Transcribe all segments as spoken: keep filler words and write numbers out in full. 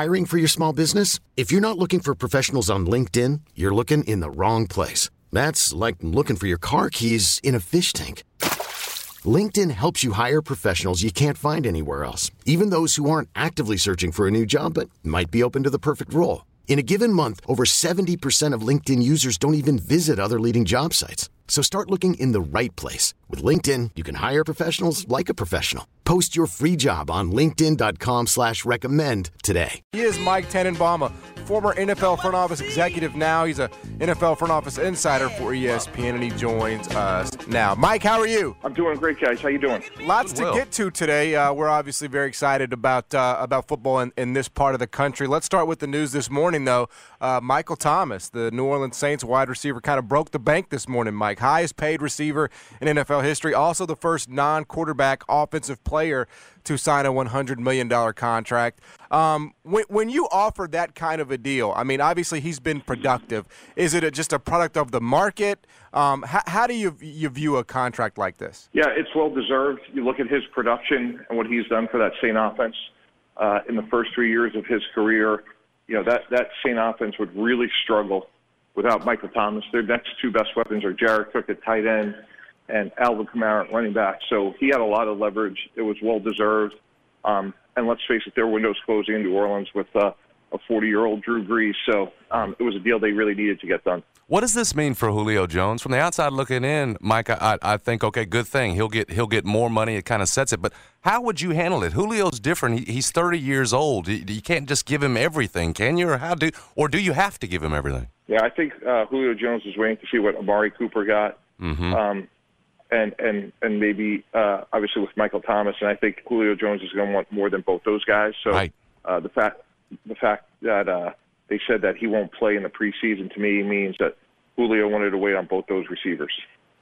Hiring for your small business? If you're not looking for professionals on LinkedIn, you're looking in the wrong place. That's like looking for your car keys in a fish tank. LinkedIn helps you hire professionals you can't find anywhere else, even those who aren't actively searching for a new job but might be open to the perfect role. In a given month, over seventy percent of LinkedIn users don't even visit other leading job sites. So start looking in the right place. With LinkedIn, you can hire professionals like a professional. Post your free job on linkedin.com slash recommend today. He is Mike Tannenbaum, a former N F L front office executive now. He's a N F L front office insider for E S P N, and he joins us now. Mike, how are you? I'm doing great, guys. How you doing? Lots to get to today. Uh, we're obviously very excited about uh, about football in, in this part of the country. Let's start with the news this morning, though. Uh, Michael Thomas, the New Orleans Saints wide receiver, kind of broke the bank this morning, Mike. Highest paid receiver in N F L history. Also the first non-quarterback offensive player to sign a one hundred million dollars contract. Um, when, when you offer that kind of a deal, I mean, obviously he's been productive. Is it a, just a product of the market? Um, how, how do you, you view a contract like this? Yeah, it's well-deserved. You look at his production and what he's done for that Saint offense uh, in the first three years of his career. You know, that, that Saint offense would really struggle without Michael Thomas. Their next two best weapons are Jared Cook at tight end and Alvin Kamara at running back. So he had a lot of leverage. It was well-deserved. Um, and let's face it, their window's closing in New Orleans with uh, a forty-year-old Drew Brees. So um, it was a deal they really needed to get done. What does this mean for Julio Jones? From the outside looking in, Mike, I, I think, okay, good thing. He'll get he'll get more money. It kind of sets it. But how would you handle it? Julio's different. He, he's thirty years old. You, you can't just give him everything, can you? Or how do? Or do you have to give him everything? Yeah, I think uh, Julio Jones is waiting to see what Amari Cooper got. Mm-hmm. Um, and, and, and maybe, uh, obviously, with Michael Thomas. And I think Julio Jones is going to want more than both those guys. So right. uh, the fact the fact that uh, they said that he won't play in the preseason, to me, means that Julio wanted to wait on both those receivers.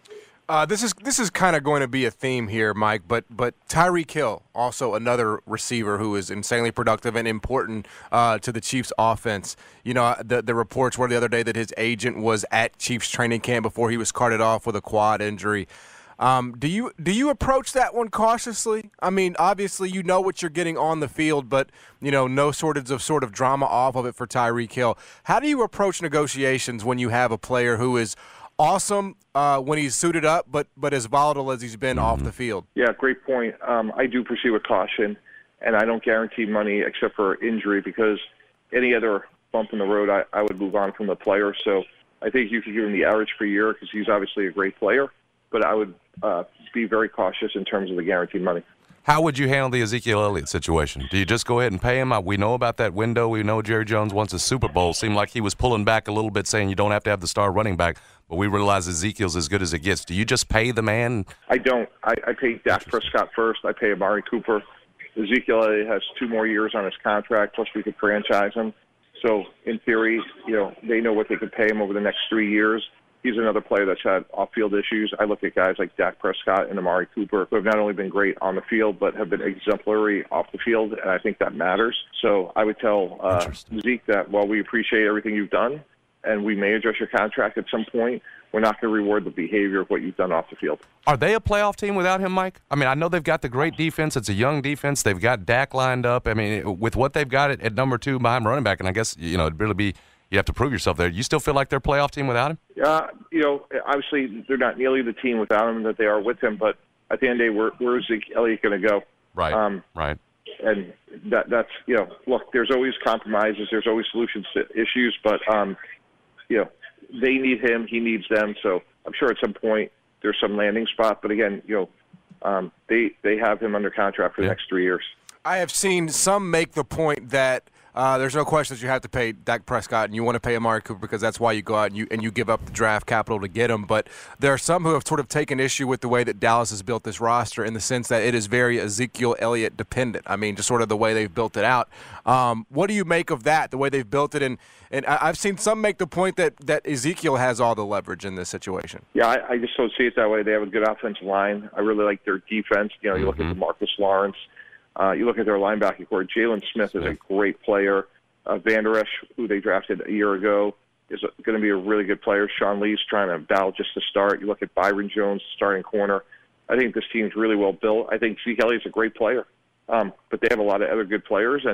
Uh, this is this is kind of going to be a theme here, Mike, but but Tyreek Hill, also another receiver who is insanely productive and important uh, to the Chiefs' offense. You know, the the reports were the other day that his agent was at Chiefs training camp before he was carted off with a quad injury. Um, do you do you approach that one cautiously? I mean, obviously you know what you're getting on the field, but you know, no shortage of sort of drama off of it for Tyreek Hill. How do you approach negotiations when you have a player who is awesome uh, when he's suited up, but but as volatile as he's been mm-hmm. off the field? Yeah, great point. Um, I do proceed with caution, and I don't guarantee money except for injury, because any other bump in the road, I, I would move on from the player. So I think you could give him the average per year because he's obviously a great player, but I would uh, be very cautious in terms of the guaranteed money. How would you handle the Ezekiel Elliott situation? Do you just go ahead and pay him? We know about that window. We know Jerry Jones wants a Super Bowl. Seemed like he was pulling back a little bit, saying you don't have to have the star running back, but we realize Ezekiel's as good as it gets. Do you just pay the man? I don't. I, I pay Dak Prescott first. I pay Amari Cooper. Ezekiel Elliott has two more years on his contract, plus we could franchise him. So in theory, you know, they know what they could pay him over the next three years. He's another player that's had off-field issues. I look at guys like Dak Prescott and Amari Cooper, who have not only been great on the field, but have been exemplary off the field, and I think that matters. So I would tell uh, Zeke that while we appreciate everything you've done, and we may address your contract at some point, we're not going to reward the behavior of what you've done off the field. Are they a playoff team without him, Mike? I mean, I know they've got the great defense. It's a young defense. They've got Dak lined up. I mean, with what they've got at, at number two behind running back, and I guess, you know, it'd really be – you have to prove yourself there. You still feel like they're a playoff team without him? Uh, you know, obviously they're not nearly the team without him that they are with him, but at the end of the day, where, where is Zeke Elliott going to go? Right, um, right. And that that's, you know, look, there's always compromises. There's always solutions to issues, but, um, you know, they need him. He needs them. So I'm sure at some point there's some landing spot. But, again, you know, um, they, they have him under contract for the yeah. next three years. I have seen some make the point that Uh, there's no question that you have to pay Dak Prescott, and you want to pay Amari Cooper because that's why you go out and you and you give up the draft capital to get him. But there are some who have sort of taken issue with the way that Dallas has built this roster, in the sense that it is very Ezekiel Elliott dependent. I mean, just sort of the way they've built it out. Um, what do you make of that, the way they've built it? And, and I've seen some make the point that, that Ezekiel has all the leverage in this situation. Yeah, I, I just don't see it that way. They have a good offensive line. I really like their defense. You know, you look Mm-hmm. at DeMarcus Lawrence. Uh, you look at their linebacking core. Jalen Smith is a great player. Uh, Van Der Esch, who they drafted a year ago, is going to be a really good player. Sean Lee's trying to battle just to start. You look at Byron Jones, starting corner. I think this team's really well built. I think Zeke Elliott's a great player. Um, but they have a lot of other good players, and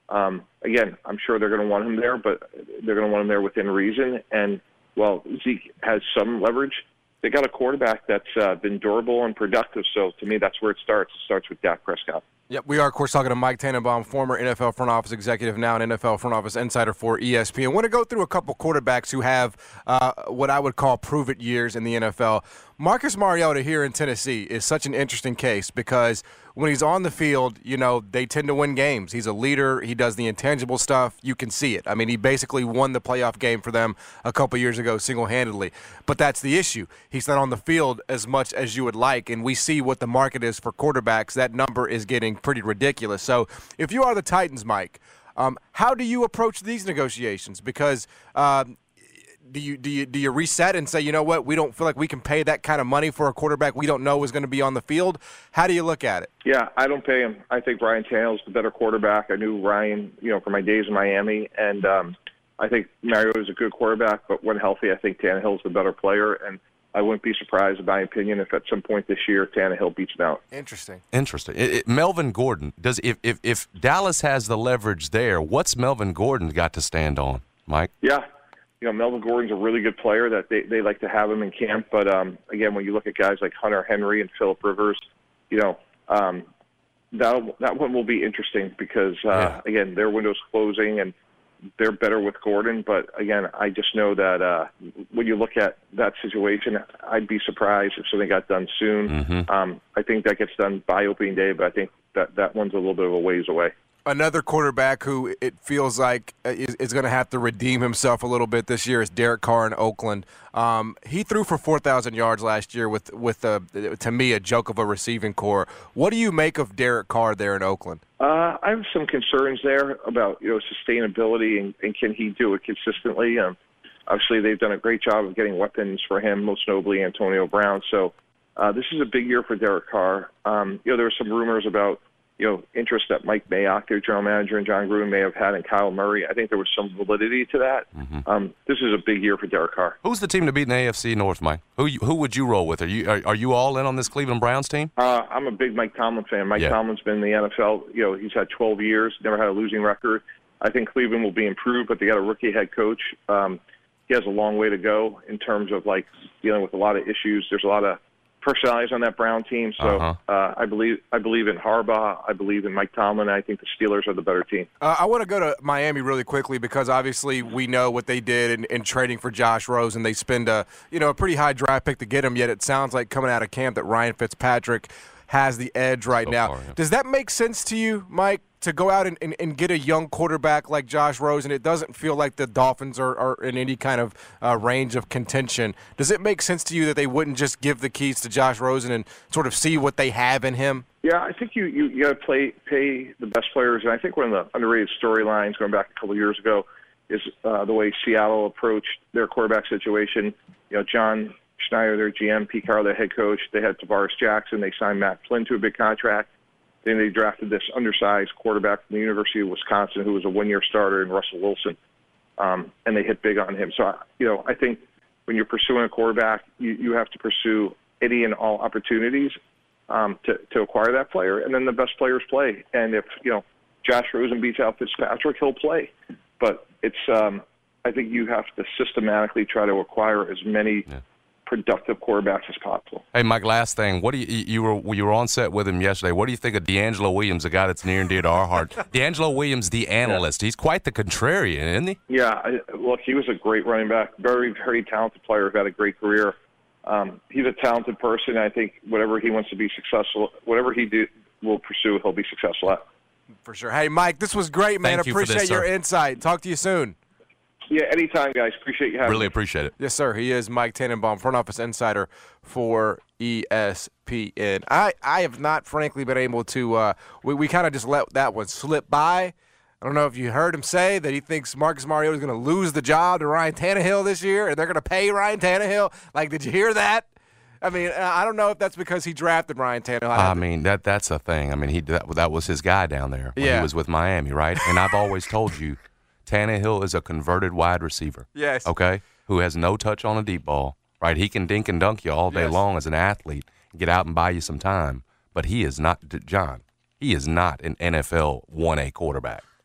Um, again, I'm sure they're going to want him there, but they're going to want him there within reason. And while Zeke has some leverage, they got a quarterback that's uh, been durable and productive. So to me, that's where it starts. It starts with Dak Prescott. Yep, we are, of course, talking to Mike Tannenbaum, former N F L front office executive, now an N F L front office insider for E S P N. I want to go through a couple quarterbacks who have uh, what I would call prove-it years in the N F L. Marcus Mariota here in Tennessee is such an interesting case because when he's on the field, you know, they tend to win games. He's a leader. He does the intangible stuff. You can see it. I mean, he basically won the playoff game for them a couple years ago single-handedly. But that's the issue. He's not on the field as much as you would like, and we see what the market is for quarterbacks. That number is getting pretty ridiculous. So if you are the Titans, Mike, um, how do you approach these negotiations? Because um, do you do you do you reset and say, you know what, we don't feel like we can pay that kind of money for a quarterback we don't know is going to be on the field? How do you look at it? Yeah, I don't pay him. I think Ryan Tannehill's the better quarterback. I knew Ryan, you know, from my days in Miami, and um, I think Mariota is a good quarterback, but when healthy, I think Tannehill's the better player, and I wouldn't be surprised, in my opinion, if at some point this year Tannehill beats him out. Interesting. Interesting. It, it, Melvin Gordon, does if, if if Dallas has the leverage there, what's Melvin Gordon got to stand on, Mike? Yeah. You know, Melvin Gordon's a really good player that they, they like to have him in camp. But, um, again, when you look at guys like Hunter Henry and Phillip Rivers, you know, um, that that one will be interesting because, uh, yeah. again, their window's closing and they're better with Gordon. But, again, I just know that uh, when you look at that situation, I'd be surprised if something got done soon. Mm-hmm. Um, I think that gets done by opening day, but I think that, that one's a little bit of a ways away. Another quarterback who it feels like is, is going to have to redeem himself a little bit this year is Derek Carr in Oakland. Um, he threw for four thousand yards last year with, with a, to me, a joke of a receiving core. What do you make of Derek Carr there in Oakland? Uh, I have some concerns there about, you know, sustainability and, and can he do it consistently. Um, obviously, they've done a great job of getting weapons for him, most notably Antonio Brown. So uh, this is a big year for Derek Carr. Um, you know, there were some rumors about, you know, interest that Mike Mayock, their general manager, and John Gruden may have had in Kyle Murray. I think there was some validity to that. Mm-hmm. Um, this is a big year for Derek Carr. Who's the team to beat in the A F C North, Mike? Who you, who would you roll with? Are you are, are you all in on this Cleveland Browns team? Uh, I'm a big Mike Tomlin fan. Mike yeah. Tomlin's been in the N F L. You know, he's had twelve years, never had a losing record. I think Cleveland will be improved, but they got a rookie head coach. Um, he has a long way to go in terms of like dealing with a lot of issues. There's a lot of personalities on that Brown team, so uh-huh. uh, I believe I believe in Harbaugh. I believe in Mike Tomlin. And I think the Steelers are the better team. Uh, I want to go to Miami really quickly because obviously we know what they did in, in trading for Josh Rosen. They spend a you know a pretty high draft pick to get him. Yet it sounds like coming out of camp that Ryan Fitzpatrick has the edge right so now. far, yeah. Does that make sense to you, Mike, to go out and, and, and get a young quarterback like Josh Rosen? It doesn't feel like the Dolphins are, are in any kind of uh, range of contention. Does it make sense to you that they wouldn't just give the keys to Josh Rosen and sort of see what they have in him? Yeah, I think you, you, you got to play pay the best players. And I think one of the underrated storylines going back a couple of years ago is uh, the way Seattle approached their quarterback situation. You know, John Schneider, their G M, Pete Carroll, their head coach, they had Tavares Jackson. They signed Matt Flynn to a big contract. Then they drafted this undersized quarterback from the University of Wisconsin who was a one-year starter in Russell Wilson, um, and they hit big on him. So, you know, I think when you're pursuing a quarterback, you, you have to pursue any and all opportunities um, to, to acquire that player, and then the best players play. And if, you know, Josh Rosen beats out Fitzpatrick, he'll play. But it's um, I think you have to systematically try to acquire as many yeah. productive quarterbacks as possible. Hey, Mike, last thing. What do you you were you were on set with him yesterday. What do you think of D'Angelo Williams, a guy that's near and dear to our heart? D'Angelo Williams, the analyst. Yeah. He's quite the contrarian, isn't he? Yeah. I, look, he was a great running back. Very, very talented player. Had a great career. Um, he's a talented person. I think whatever he wants to be successful, whatever he do, will pursue, he'll be successful at. For sure. Hey, Mike, this was great, man. Thank you Appreciate for this, your sir. insight. Talk to you soon. Yeah, anytime, guys. Appreciate you having really me. appreciate it. Yes, sir. He is Mike Tannenbaum, front office insider for E S P N. I, I have not, frankly, been able to uh, – we, we kind of just let that one slip by. I don't know if you heard him say that he thinks Marcus Mariota is going to lose the job to Ryan Tannehill this year, and they're going to pay Ryan Tannehill. Like, did you hear that? I mean, I don't know if that's because he drafted Ryan Tannehill. I, I mean, that that's a thing. I mean, he that, that was his guy down there when yeah. he was with Miami, right? And I've always told you, Tannehill is a converted wide receiver. Yes. Okay? Who has no touch on a deep ball, right? He can dink and dunk you all day yes. long as an athlete, get out and buy you some time. But he is not, John, he is not an N F L one A quarterback.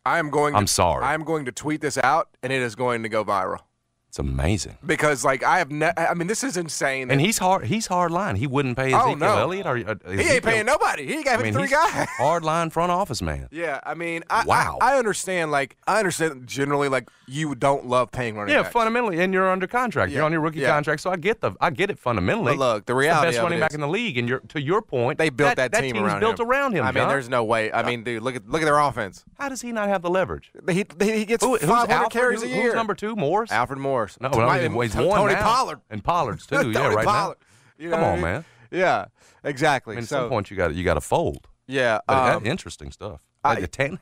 I am going. To, I'm sorry. I am going to tweet this out, and it is going to go viral. It's amazing. Because, like, I have ne- I mean, this is insane. And he's hard He's hard line. He wouldn't pay Oh, Ezekiel no. Elliott. Or, uh, He ain't paying nobody. He ain't got I mean, three he's guys. hard line front office man. Yeah, I mean, I, Wow. I, I understand, like, I understand generally, like, you don't love paying running Yeah, backs. fundamentally, and you're under contract. Yeah, You're on your rookie yeah. contract, so I get the I get it fundamentally. But look, the It's reality the best of running it back is- in the league, and you're, to your point, They built that, that team team's around built him. around him. I mean, John. there's no way. I mean, dude, look at look at their offense. How does he not have the leverage? He he gets Who, who's five hundred Alfred? carries Who- a year. Who's number two? Morris? Alfred Morris. No, To no, my- he's, well, he's Tony one now. Pollard. And Pollard's too. Tony yeah, right Pollard. now. You know Come what I on, mean? man. Yeah, exactly. I mean, at so some point you got you got to fold. yeah, But um, that, interesting stuff. I- Like the ten.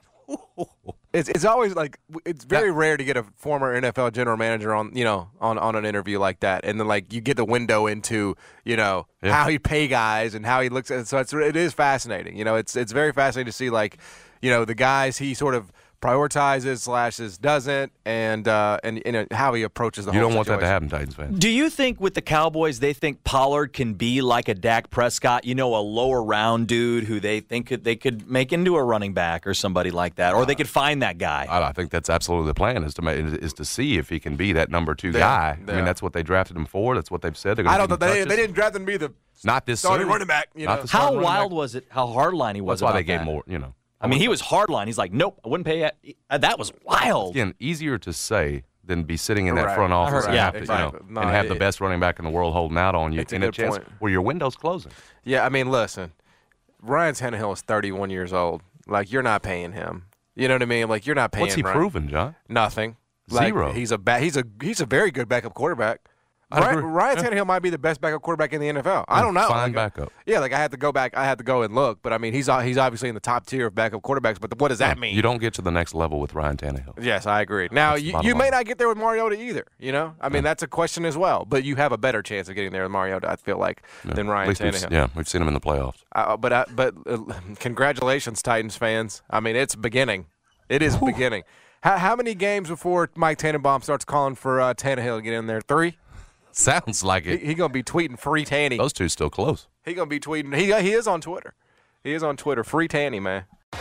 It's it's always like it's very rare to get a former N F L general manager on you know on, on an interview like that, and then like you get the window into you know Yeah. how he pay guys and how he looks at. So it's it is fascinating. You know, it's it's very fascinating to see like you know the guys he sort of prioritizes slashes doesn't, and uh, and you know how he approaches the You whole don't want that to situation. happen, Titans fans. Do you think with the Cowboys they think Pollard can be like a Dak Prescott, you know, a lower round dude who they think could, they could make into a running back or somebody like that, or they could find that guy? I, I think that's absolutely the plan is to make, is to see if he can be that number two Yeah, guy. I yeah. mean, that's what they drafted him for. That's what they've said. They're gonna I don't give know. him They, touches. they didn't draft him to be the Not this starting soon. running back. You Not know? the How starting running wild back. was it? How hardline he was That's why about they gave that? more. You know. I mean, he was hardline. He's like, nope, I wouldn't pay it. Uh, That was wild. Again, easier to say than be sitting in that Right. front I office heard- and yeah, have to, exactly. you know, No, and have it- the best running back in the world holding out on you It's a in good a chance point. where your window's closing. Yeah, I mean, listen, Ryan Tannehill is thirty-one years old. Like, you're not paying him. You know what I mean? Like, you're not paying. What's he Ryan. proven, John? Nothing. Like, Zero. He's a ba- he's a he's a very good backup quarterback. I Ryan, agree. Ryan Yeah. Tannehill might be the best backup quarterback in the N F L. I don't know. Fine Like, backup. Yeah, like I had to go back. I had to go and look, but I mean, he's he's obviously in the top tier of backup quarterbacks. But what does that mean? You don't get to the next level with Ryan Tannehill. Yes, I agree. Now, That's the you, bottom you may line. not get there with Mariota either. You know, I mean, that's a question as well. But you have a better chance of getting there with Mariota, I feel like, than At Ryan least we've- Tannehill. Yeah, we've seen him in the playoffs. Uh, but uh, but uh, congratulations, Titans fans. I mean, it's beginning. It is beginning. How, how many games before Mike Tannenbaum starts calling for uh, Tannehill to get in there? Three? Sounds like He, it. he gonna be tweeting free Tanny. Those two still close. He gonna be tweeting. He he is on Twitter. He is on Twitter. Free Tanny, man.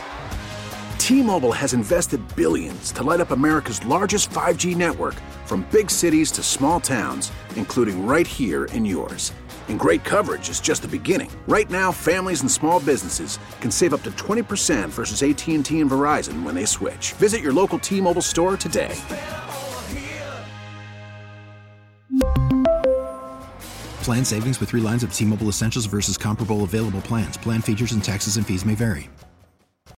T-Mobile has invested billions to light up America's largest five G network, from big cities to small towns, including right here in yours. And great coverage is just the beginning. Right now, families and small businesses can save up to twenty percent versus A T and T and Verizon when they switch. Visit your local T-Mobile store today. Plan savings with three lines of T-Mobile Essentials versus comparable available plans. Plan features and taxes and fees may vary.